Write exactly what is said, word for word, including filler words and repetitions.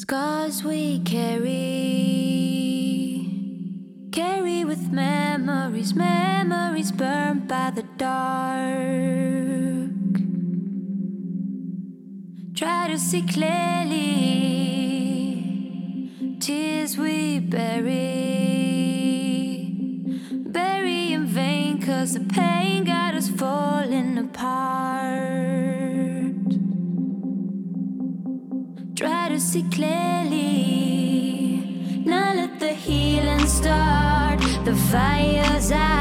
Scars we carry, carry with memories, memories burned by the dark. Try to see clearly, tears we bury, bury in vain, 'cause the pain got us falling apart. Try to see clearly, now let the healing start. The fire's out.